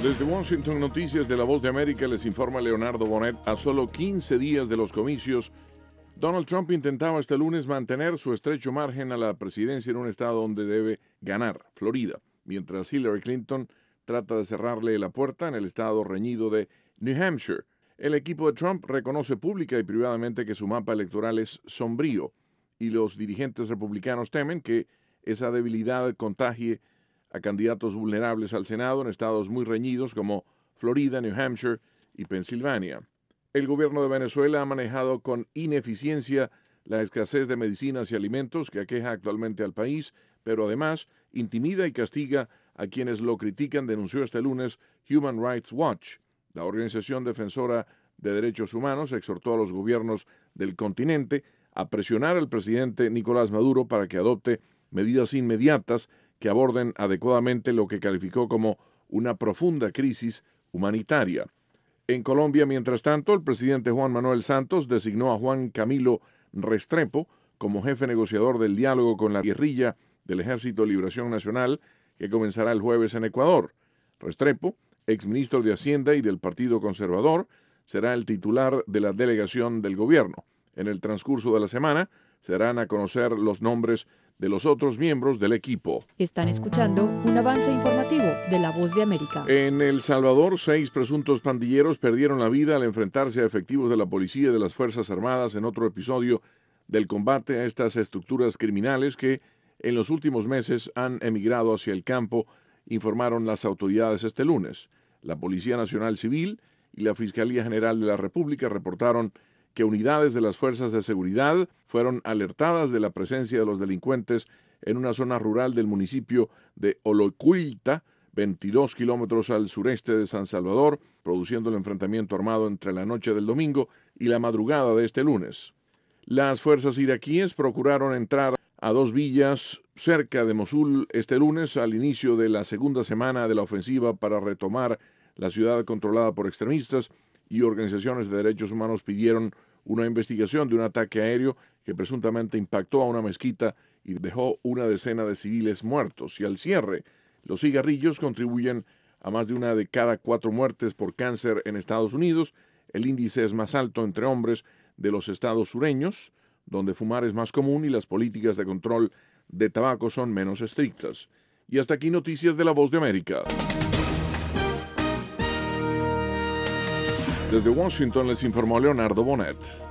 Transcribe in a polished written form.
Desde Washington, Noticias de La Voz de América, les informa Leonardo Bonet. A solo 15 días de los comicios, Donald Trump intentaba este lunes mantener su estrecho margen a la presidencia en un estado donde debe ganar, Florida, mientras Hillary Clinton trata de cerrarle la puerta en el estado reñido de New Hampshire. El equipo de Trump reconoce pública y privadamente que su mapa electoral es sombrío y los dirigentes republicanos temen que esa debilidad contagie a candidatos vulnerables al Senado en estados muy reñidos como Florida, New Hampshire y Pensilvania. El gobierno de Venezuela ha manejado con ineficiencia la escasez de medicinas y alimentos que aqueja actualmente al país, pero además intimida y castiga a quienes lo critican, denunció este lunes Human Rights Watch. La organización defensora de derechos humanos exhortó a los gobiernos del continente a presionar al presidente Nicolás Maduro para que adopte medidas inmediatas que aborden adecuadamente lo que calificó como una profunda crisis humanitaria. En Colombia, mientras tanto, el presidente Juan Manuel Santos designó a Juan Camilo Restrepo como jefe negociador del diálogo con la guerrilla del Ejército de Liberación Nacional, que comenzará el jueves en Ecuador. Restrepo, exministro de Hacienda y del Partido Conservador, será el titular de la delegación del gobierno. En el transcurso de la semana se darán a conocer los nombres de los otros miembros del equipo. Están escuchando un avance informativo de La Voz de América. En El Salvador, 6 presuntos pandilleros perdieron la vida al enfrentarse a efectivos de la policía y de las Fuerzas Armadas en otro episodio del combate a estas estructuras criminales que en los últimos meses han emigrado hacia el campo, informaron las autoridades este lunes. La Policía Nacional Civil y la Fiscalía General de la República reportaron que unidades de las fuerzas de seguridad fueron alertadas de la presencia de los delincuentes en una zona rural del municipio de Olocuilta, 22 kilómetros al sureste de San Salvador, produciendo el enfrentamiento armado entre la noche del domingo y la madrugada de este lunes. Las fuerzas iraquíes procuraron entrar a 2 villas cerca de Mosul este lunes al inicio de la segunda semana de la ofensiva para retomar la ciudad controlada por extremistas, y organizaciones de derechos humanos pidieron una investigación de un ataque aéreo que presuntamente impactó a una mezquita y dejó una decena de civiles muertos. Y al cierre, los cigarrillos contribuyen a más de 1 de cada 4 muertes por cáncer en Estados Unidos. El índice es más alto entre hombres de los estados sureños, donde fumar es más común y las políticas de control de tabaco son menos estrictas. Y hasta aquí Noticias de La Voz de América. Desde Washington les informó Leonardo Bonet.